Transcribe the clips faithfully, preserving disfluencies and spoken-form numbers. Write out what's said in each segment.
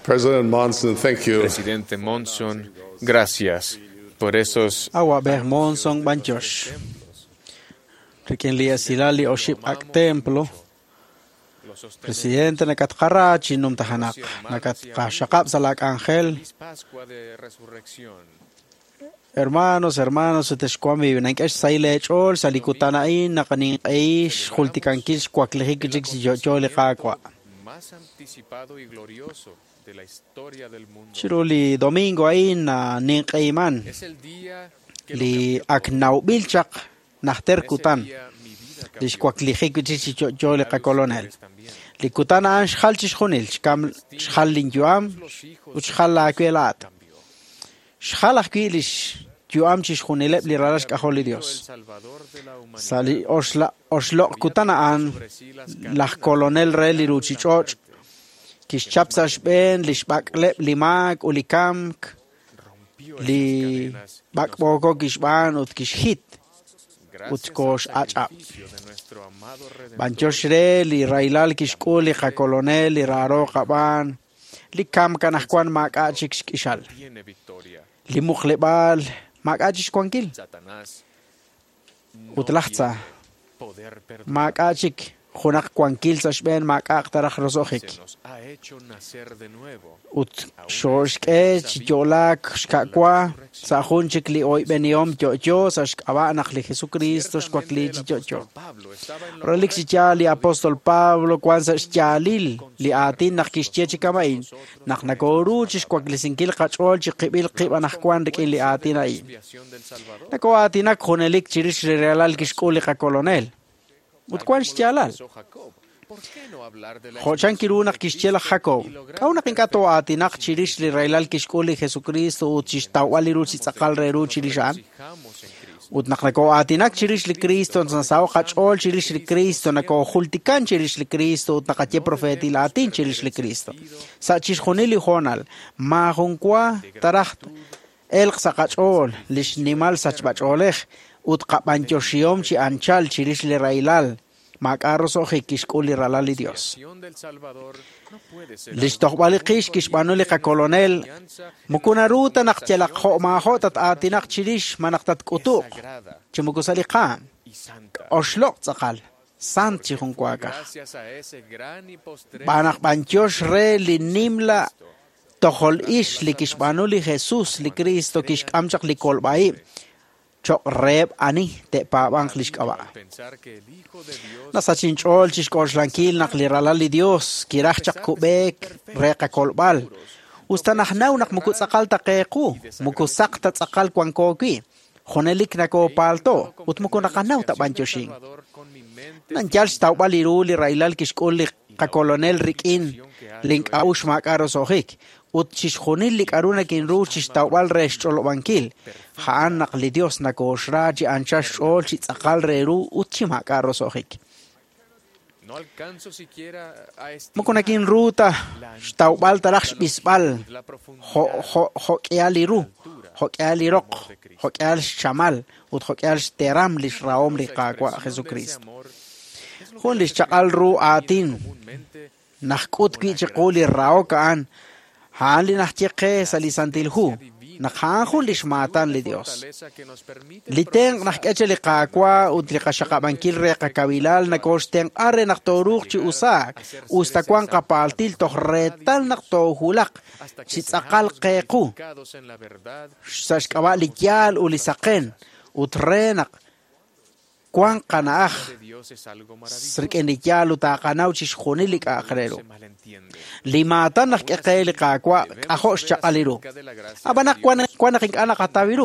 President Monson, thank you. Presidente Monson, gracias por esos Awa ber Monson banjosh. Rikin li asilali o ship ak templo. Presidente nakat karachi num tahanak. Nakat kashakap salak angel. Hermanos, hermanos, uteshkwami nankesh sailech ol salikutanain nakaning aish khultikankish kwaklihikijik si jole kakwa. más anticipado y glorioso de la historia del mundo. Chiruli domingo ain na ninkaiman. Es el día que Li aknaw bilchak nahter kutan. Lish kwaklihikijik si jole kakolonel. Li kutana an shkhalchish khunil shkam shkhallin juam uchkhalla akwelat. Shkhalach kwilish juam chish khunilep li ralash kaholi Dios. Sali osla oslo kutana an la colonel re li ruchichoch kish chapsash ben li shbaklep li mag ulikamk li bakbogo kish ban ut kish hit ut kosh achap banchosh re li railal kish kuli ka colonel li raro kaban li kam kanahkwan mag achik kishal li mukhlebal mag achish kwankil utlahtsa mag achik khunak kwankil sashben mag aktarach rosokhik ut shoshke chicholak shkakwa sahunchik li oy beniom jojo sashkaba nak li Jesucristo shkwakli jojo rolik sichali apostol Pablo kwansa shalil li atin nakishche chikamain nak nakoru chkwakli sinkil qachol chiqibil qibanak kwan rik li atin ay nako atinak khonelik chirish realal kishkuli qa colonel ut kwan shalal Hochan kirunak kishchela Jacob. Kaunak inkato atinak chirish li railal kishkuli Jesucristo ut chishtawali ruchi tsakal reru chirishan. Ut naknako atinak chirish li Cristo nasaw khachol chirish li Cristo nako khultikan chirish li Cristo ut nakatye profeti latin chirish li Cristo. Sa chishkhunili honal ma hunkwa taraht el khachol lish nimal sachbacholech ut qapanchoshiom chi anchal chirish li railal. Makaros o kishkuli ralali Dios. Lishtohbali kish kishbanuli ka colonel. Mukunaruta nakchelak ho mahot at atinak chirish manaktat kutuk. Chimukusali kam. Oslok tsakal. Sant chihunkwaga. Banak banchosh re li nimla. Tohol ish li kishbanuli Jesus li Cristo kishkamchak li kolbai. Chok reb ani te pa banglis kawa. Nasa chinchol chishkosh lankil naklirala li Dios kirach chak kubek reka kolbal. Usta nahnaw nak mukut sakal takeku mukusak tat sakal kwangkoki. Khonelik nako palto ut muku nakanaw ta banchoshing. Nanjal staw baliru li railal kishkol li ka colonel rikin link aush makaros ohik. Ut chishkhunil lik aruna kin ru chishtawal reshchol bankil haan naqli Dios nakoshra chi anchash ol chi tsaqal reru ut chi makaros ohik mukunakin ruta shtawal tarax bisbal ho ho ho kyaliru ho kyalirok ho kyal shamal ut ho kyal teram lish raom li qaqwa Jesucristo khun lish chaqal ru atin nakhkut ki chiquli rao kaan Hali nachche salisantil hu nakhankhun lishmatan li Dios liteng nakkeche li qaqwa ut li qashaqabankil re qakabilal nakosten arre naktoruk chi usak ustakwan qapaltil tohretal naktohulaq chi tsaqal qequ sashqaba li yal ulisaqen utrenak kwan qanaaj sirken li yal utaqanaw chi khunilik aqrero limatan nak qeqeli qaqwa qahosh chaqaliru abanak kwan kwan king ana qatawiru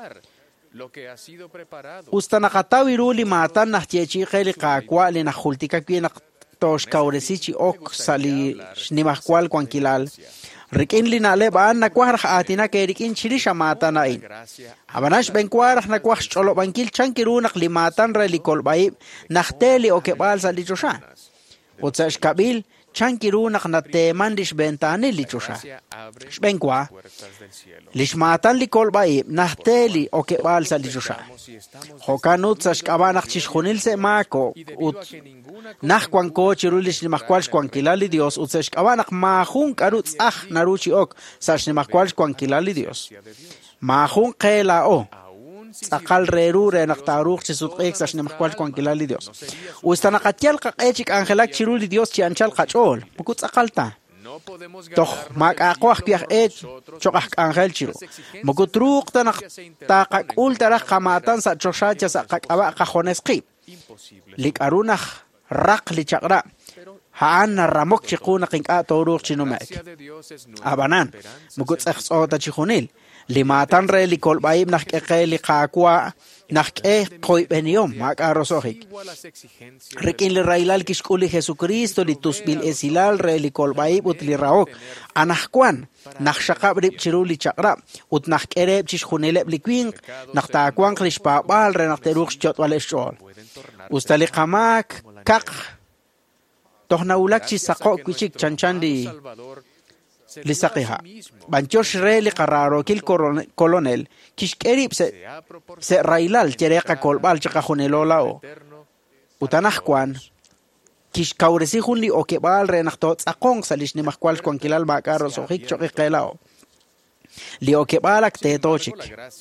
usta naqatawiru limatan nak chechi qeli qaqwa li nakhultika kwinak tosh kauresichi ok sali shnimakwal kwankilal rikin li nale baan nakwar atina ke rikin chirisha mata nain abanash benkwar nakwar cholo bankil chankiru nak limatan re likolbai nahteli o kebal sali choshan utsash kabil chankirunak na teman lish bentani lichusha. Shbenkwa, lish matan li kolbai, nahteli o que balsa lichusha. Hokanut sa shkabanak chishkunil se mako, ut Nahkwan ko chirulish ni mahkwalsh kwan kilali Dios, ut sa shkabanak mahun karut ah naruchi ok, sa shni mahkwalsh kwan kilali Dios. Mahun kela o. Akal reru re naktaruk chisut ek sa shni mahkwalsh kwan kilali Dios. Ustanakatial kak echik angelak chiruli Dios chi anchal kachol, pukut akalta. Toch mak akwak piak et chokak angel chiro. Mugutruk tanak takak ultarak kamatan sa choshacha sa kakaba kahoneski. Lik arunach rak li chakra. Haan na ramok chikuna king atoruk chinumek. Abanan, mugut eksoda chikunil. Limatan re li kolbaib nak eke li kakwa nak e koy beniom mak arosohik. Rikin li railal kishkuli Jesucristo li tusbil esilal re li kolbaib ut li raok. Anahkwan nak shakab rip chiru li chakra ut nak ereb chishkunileb li kwing nak takwang klishpabal re nak teruk shchot wale shol. Ustali kamak kak toh naulak chisako kwichik chanchan di lisaqiha. Banchosh re li qararo kil kolonel kishkerib se se railal chereka kolbal chakahunelolao. Utanahkwan kish kauresihun li okebal re naktot akong salish ni mahkwal kwan kilal bakaro sohik chokikelao. Li okebalak tetochik.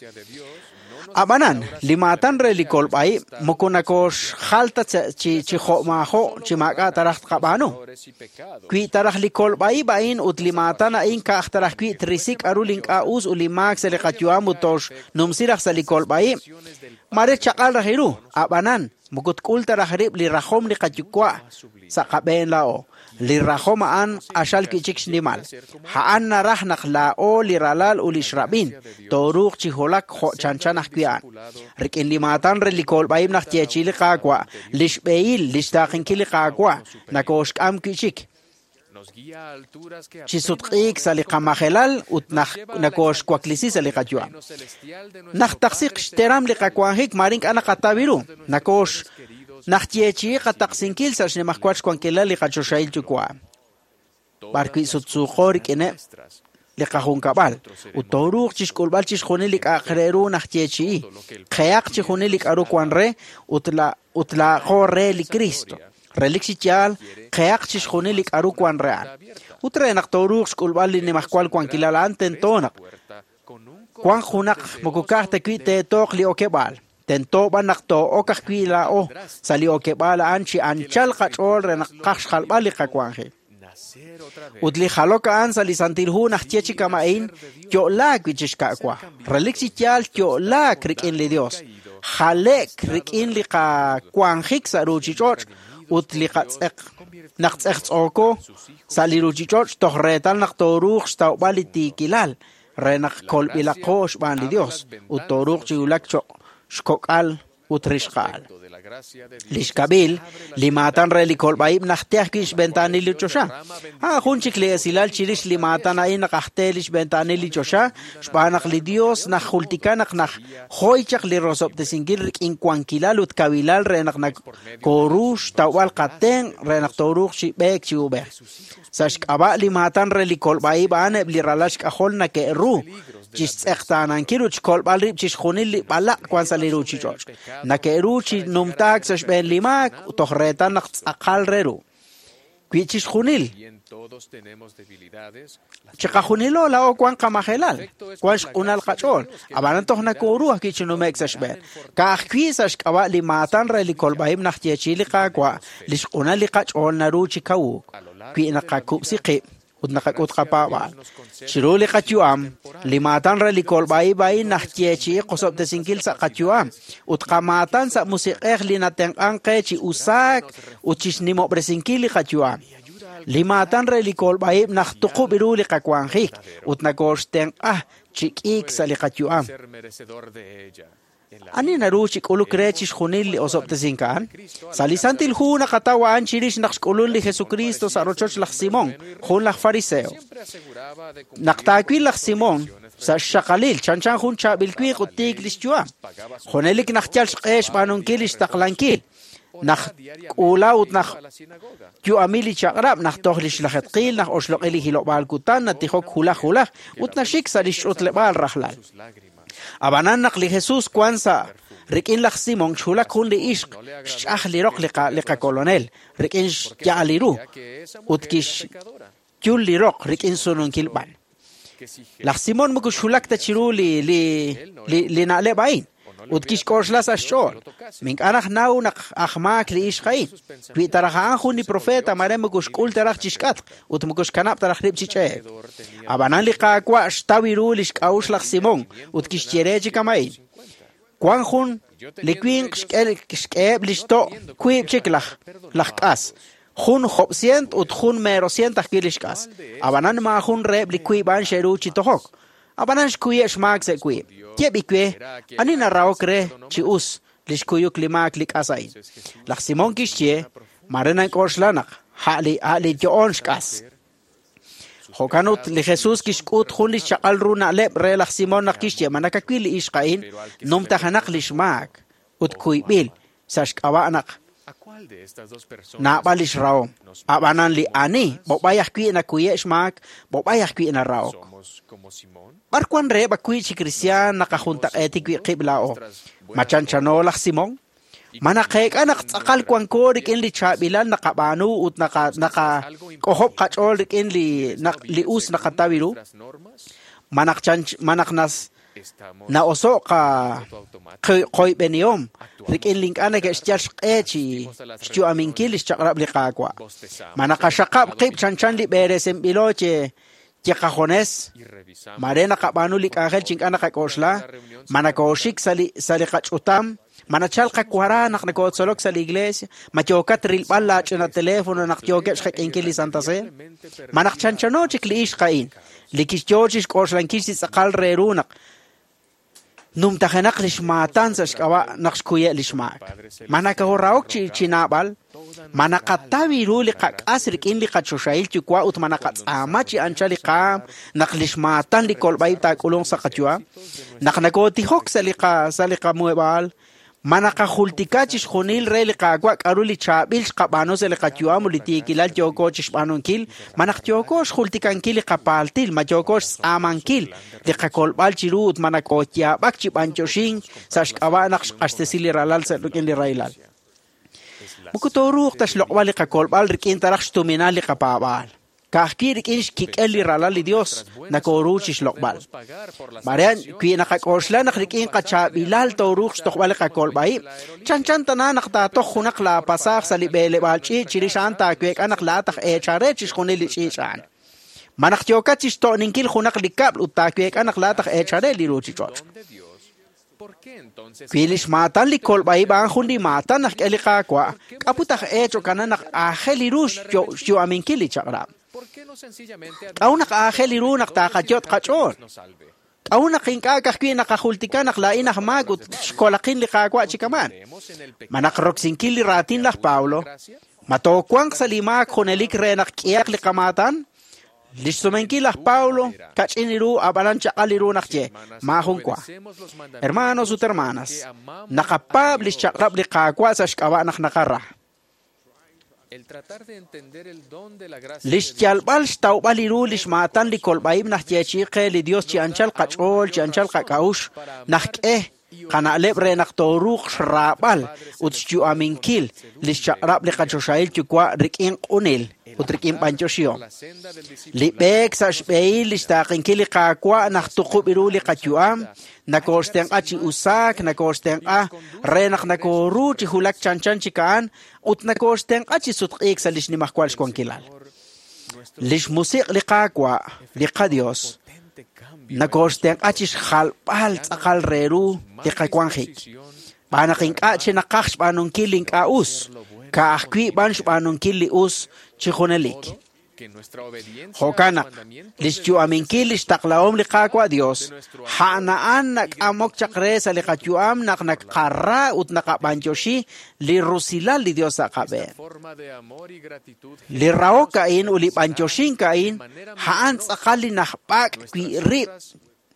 Abanan, limatan re li kolbai mukunakosh halta chi chi maho chi maka tarah kabano. Kui tarah li kolbai bain ut limatan ain ka tarah kui trisik aruling ka us ulimak se le katyuam utosh numsirah sa li kolbai. Mare chakal rahiru. Abanan, mukut kul tarah rib li rahom li katyukwa sa kaben lao. Li rahomaan ashal kichik shnimal. Haan narah naklao li ralal ulishrabin. Toruk chiholak ho chanchanah kuyan. Rikin limatan re li kolbaim nak tiechili kakwa. Lishbeil lishtakin kili kakwa. Nakoshk am kichik. Chisutqik sa li kamahelal ut nakosh kwaklisi sa li katyuan. Naktaksik shteram li kakwanhik marink anakatabiru. Nakosh Nachtiechi kataksinkil sa shne mahkwach kwan kila li kachoshail chukwa. Barki sutsukhor kine li kahun kabal. Utoruk chishkulbal chishkhuni li kakreru nachtiechi. Khayak chishkhuni li karu kwan re utla utla khore li Cristo. Relixichial khayak chishkhuni li karu kwan real. Utre naktoruk shkulbal li mahkwal kwan kila la anten tonak. Kwan khunak mukukah tekwite tok li okebal. Tento banakto o kakwila o sali o kebala anchi anchal kachol re nakash khalbali kakwange. Udli khaloka an sali santilhu nachiechi kamain kyo lak wichish kakwa. Relixi tial kyo lak rikin li Dios. Khalek rikin li kakwanjik sa ruchichoch utli katsek naktsek oko sali ruchichoch tohretal naktoruk stawbali tikilal re nakol ilakosh ban li Dios. Utoruk chiulak chok. Shkokal utrishkal. Lishkabil, limatan re li kolbaib nahteah kish bentani li chosha. Ha hunchik li esilal chirish limatan ay nakahtelish bentani li chosha. Shpanak li Dios nak hultikanak nak hoychak li rosop de singil rik inkwankilal ut kabilal re nak nak korush tawal katen re nak toruch chi bek chi ubek. Sashk aba limatan re li kolbaib ane li ralash kahol na ke ru. Chis ektanan kiruch kolbal rib chis khunil balak kwan saliruchi George. Na keruchi numtag sa shben limak tohretan nak akal reru. Kwichis khunil. Chika khunilo la o kwan kamahelal. Kwan shkunal kachol. Abanan toh na koruah kichinumek sa shben. Ka akhwi sa shkawa limatan re li kolbaim nak tiechili kakwa. Lishkunal li kachol na ruchi kawuk. Kwi nakakup si qib. Ut nakakut kapawal. Shiruli katyuam, limatan re li kolbai bai nahtiechi kosob de singil sa katyuam. Ut kamatan sa musikeh li nateng angke chi usak, ut chisnimo bresingkili katyuam. Limatan re li kolbai nahtuku biruli kakwanghik, ut nagosteng ah chikik sa li katyuam. Ani naruchik uluk rechis khunil li osop te zinkan. Salisantil hu nakatawaan chirish nakshkulul li Jesucristo sa rochoch lak Simon, hun lak fariseo. Naktakwil lak Simon, sa shakalil, chanchan hun chabilkwi kutik lish chua. Hunelik naktyal shkesh banunkil ish taklankil. nach ulaut nach yu amili chagrab nach tohlish lachet qil nach oshloqili hilobal kutan natihok hula hula utnashik salish utlebal rahlal abanan naqli Jesús kwansa rikin lach Simon chula kundi ishq shah lirok liqa liqa colonel rikin ya aliru utkish yul lirok rikin sunun kilban lach Simon mugo shulak ta chiru li li li nale bain utkish koshlas ashol min anach nau nak ahmak li ishqain wi tarahan khuni profeta mare mugo shkul tarach chishkat ut mugo shkanap tarach rib chiche abanan liqa kwa shtawiru li shkaush lach Simon utkish chereji kamain kwan khun likwin shkel shkeb listo kuib chiklach lach kas khun khobsient ut khun merosient takilishkas abanan ma khun reb likwiban sheru chitohok abanan shkuye shmak se kuib Kebikwe, ani narao kre chi us lishkuyu klimak lik asai. Lach Simon kishye, marena korshlanak, hali hali joonshkas. Hokanut li Jesus kishkut hun li shakal runa lep re lach Simon nak kishye, manakakwili ishkain, num tahanak lishmak, ut kuibil, sashkawa anak. Nabalish rao, abanan li ani, bobayah kwi na kuye shmak, bobayah kwi na rao. Barkwan re bakwi chi Christian nakahuntak etikwi qiblao. Machanchano lach Simon. Manakek anak tsakal kwan ko rikin li chabilan nakabanu ut naka naka kohop kachol rikin li nak lius nakatawiru. Manak chanch manaknas na oso ka koy beniom rikin link anak estiash echi stu aminkilis chakrab li kakwa. Manakashakap qib chanchan li beresem biloche Yakajones, Marena Kabanulik Angel Chinkana Kakosla, Manakoshik Sali Salikachutam, Manachal Kakwara, Naknakotsolok Sal Iglesia, Machokat Rilpalach en el teléfono, Nakyokesh Enkili Santa Se, Manachanochik Lishkain, Likishjojish Koslankis Akal Rerunak, Num Tahanak Lishmatan Saskawa Nakskuye Lishmak, Manakahoraok Chinabal, Manakatawi ruli kak asrik in li kachoshail chukwa ut manakat amachi anchali kam naklishmatan li kolbay ta kulong sa kachua naknagoti hok sa lika sa lika muebal manakahultikachis khunil re li kagwa karuli chabil kabano sa lika chua mulitikilal jokochis panunkil manaktiokos hultikankil kapaltil majokos amankil li kakolbal chirut manakotya bakchi panchoshing sa shkawa nakashtasili ralal sa lukin li railal Mukutoruk tas lokwali kakolbal rikin taraksh tuminali kapabal. Kahki rikin kikeli ralali Dios na koruchis lokbal. Marian kui nakakosla nakrikin kachabilal toruk stokbal kakolbai. Chanchan tanan naktatok hunak la pasak sa libele balchi chirishan takwek anak latak e charechis hunili chishan. Manaktyoka chisto ninkil hunak likab utakwek anak latak e chareli ruchichot. Kilish matan li kolbay bang hundi matan nak elika kwa kaputak echo kana nak ahelirush yo yo amin kili chakra au nak aheliru nak takachot kachot au nak inka kakwi nakahultika nak lain nak magut skolakin li kakwa chikaman manak roksin kili ratin lah Paulo matokwang salima konelik re nak kiyak li kamatan Listomenkilas Paulo, Kachiniru, Avalancha Aliru Nache, Mahunkwa. Hermanos y hermanas, Nakapablis Chakrabli Kakwasas Kabanach Nakara. Lischalbal Staubaliru, Lishmatan, Likolbaim Nachechi, Li Dios Chianchal Kachol, Chianchal Kakaush, Nakeh, Kanalebre Naktoruk, Shrabal, Utschu Aminkil, Lischakrabli Kachoshail Chukwa, Rikin Unil. Utrikim panchosyo. Lipek sa shpei listakin kili kakwa naktukubiru li kachuam, nakosteng a chi usak, nakosteng a renak nakoru chi hulak chanchan chikaan, ut nakosteng a chi sutik sa lish ni mahkwal shkonkilal. Lish musik li kakwa, li kadios, nakosteng a chi shalpal tsakal reru li kakwanghik. Panaking a chi nakaksh panong kiling ka us, kaakwi ban shpanong kili us, Chijonelik. Hokanak, lischu aminkilis taklaom likakwa Dios, hanaan nak amok chakresa likachuam nak nakara ut nakapanchoshi li rusila li Dios akabe. Li raokain uli panchoshin kain, haan sakali nakpak kwi rip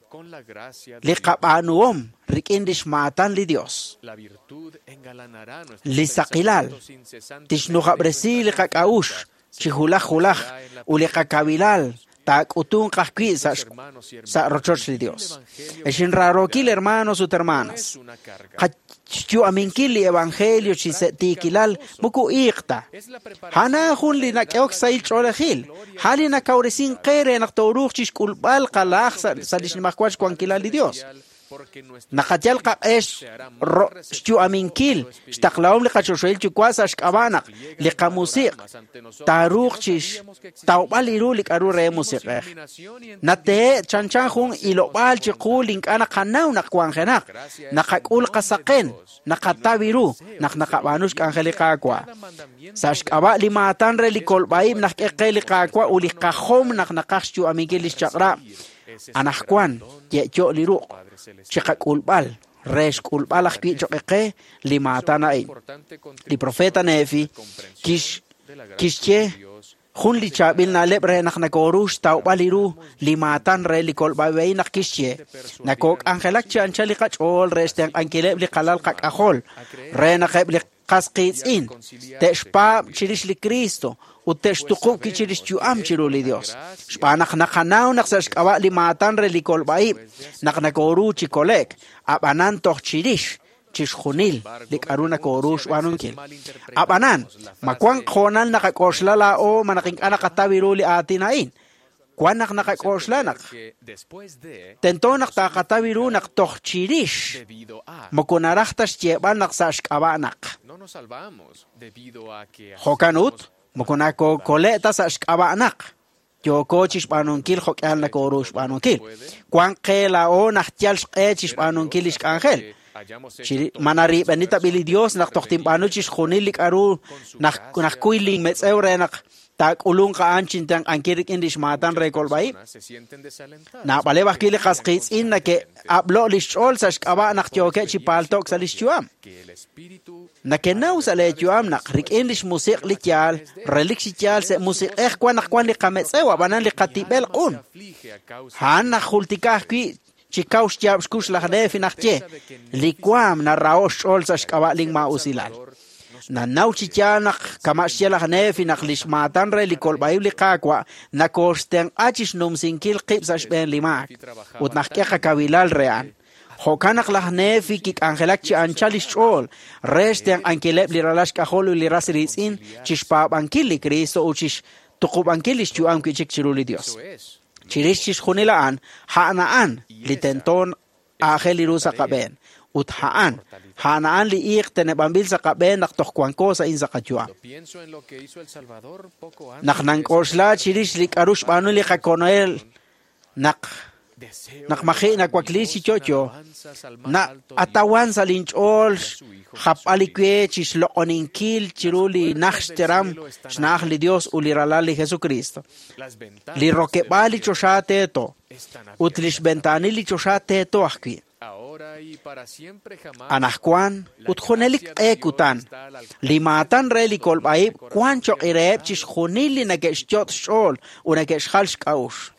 con la gracia li divina. qabanuom rikin dishmatan li Dios La virtud engalanará nuestros li saqilal pensamientos incesantes tishnuqabresi li qaqaush chihulaj hulaj u li qaqabilal taakutun qajqui sa hermanos y hermanas. sa rochoch li Dios eshin rarokil hermanos ut Es hermanas una carga. qachu aminkil li evangelio chi setikilal muku iqta Es la preparación hana hun li nak'eok sail ch'olejil hali nakawresin qere naqtawruq chix kulbal qalaj sa lishnimakwach kwankilal li Dios porque nuestro Nakatial ka es ro stu aminkil shtaqlaum li qachoshoil chukwasa shkabanak li qamusik taruq chish tawbal iru li qaru re musik nate chanchan hun ilobal chiqul link ana qanaw naqwanjenak naqakul qasaqen naqatabiru naq naqabanush kanjeli qaqwa sashkaba li matan re li kolbaim naqeqeli qaqwa uli qahom naq naqashtu aminkil shaqra anahkwan ye yo liru chiqa kulbal resh kulbal akpi choqeqe li matana in li profeta nefi kish kishche hun li chabil na lebre nak nakorush taw baliru li matan re li kolba wey nak kishche nakok angelak chan chali qachol resteng ankileb li qalal qaqahol re nakeb li qasqits in teshpa chirish li Cristo uteshtuqu kichirish chu am chiru li Dios shpa nak nakanaw nak sashkawa li matan re li kolbai nak nakoru chikolek abanan toch chirish chishkhunil lik aruna korush wanunkil abanan makwang khonal nakakoshlala o manaking anak katawiru li atinain kwanak nakakoshlanak tentonak takatawiru nak toch chirish mokunarachtas cheban nak sashkabanak hokanut mokunako koleta sashkabanak Yoko chishpanunkil hokal na korush panunkil kwan qela o nachtial shqe chishpanunkil ishkangel Chiri manari benita bili Dios nak tohtim panu chis khunilik aru nak nak kuiling metseure nak tak ulung ka anchin tang ankirik indish matan rekol bai na bale bakili qasqis in na ke ablo lishol sash qaba nak joke chi paltok salish chuam na ke nau sale chuam nak rik indish musiq lityal relik sityal se musiq eh kwa nak kwa li qametsewa banan li qatibel qun han na khultikah ki Chikaus jabs kus la defi nachtje likwam na raos olsa skabaling mausilal na nau chichanak kamasiela nefi naklish matan re likol baibli qaqwa na kosten achis num sinkil qibsash ben limak ut nakqa kabilal rean hokanak la nefi kik angelak chi anchalish ol resten ankeleb liralash kaholu lirasrisin chishpa bankili Cristo uchish tuqubankilish chu am kichik chiruli Dios Chirish khunilaan haanaan litenton ahel iru sa kaben ut haan haanaan li ik tenebambil sa kaben nak tohkwanko sa in sa kachua nak nang kosla chirish lik arush panu li kakonoel nak nak makhi nak wakli si chocho na atawan sa linchol hapalikwe chislo oninkil chiruli naxteram shnah li Dios uliralali Jesucristo li roquebali choshate to utlish bentani li choshate to akwi anahkwan uthonelik ekutan limatan reli kolbai kwancho ireb chish khunili nageshchot shol unageshkhalsh kaush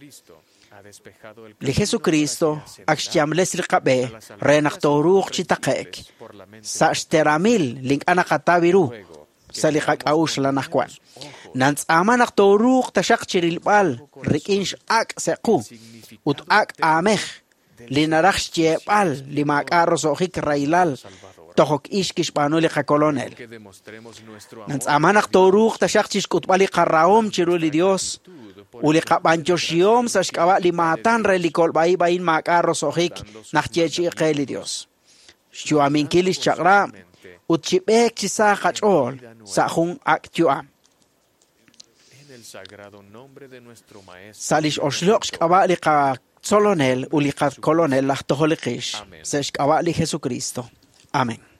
Li Jesucristo akshtiamles li qabe renak toruq chitaqek sa shteramil link anaqatabiru sa li qaqaush lanakwan nants amanak toruq tashaq chirilbal rikinsh ak sequ ut ak ameh li narakh chebal li maqarro sohik railal tohok ishkish banu li qakolonel nants amanak toruq tashaq chishkutbali qarraum chiruli Dios uli qabanchoshiom sashkaba li matan relikol bai bain makarro sohik nachchechi qeli Dios shu aminkilis chaqra utchibek chisa qachol sahun aktua salish oshloq shkaba li qa solonel uli qa kolonel lahtoholiqish sashkaba li Jesucristo amen